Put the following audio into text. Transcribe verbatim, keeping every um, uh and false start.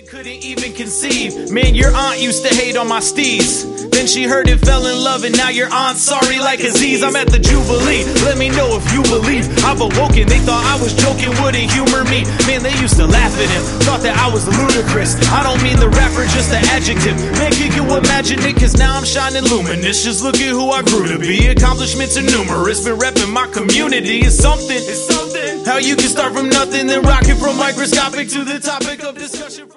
couldn't even conceive. Man, your aunt used to hate on my steez. Then she heard it, fell in love, and now your aunt's sorry like Aziz. I'm at the Jubilee, let me know if you believe I've awoken. They thought I was joking, wouldn't humor me. Man, they used to laugh at him, thought that I was ludicrous. I don't mean the rapper, just the adjective. Man, can you imagine it? Cause now I'm shining luminous. Just look at who I grew to be. Accomplishments are numerous. Been repping my community. It's something, it's something. How you can start from nothing, then rock it from microscopic to the topic of discussion.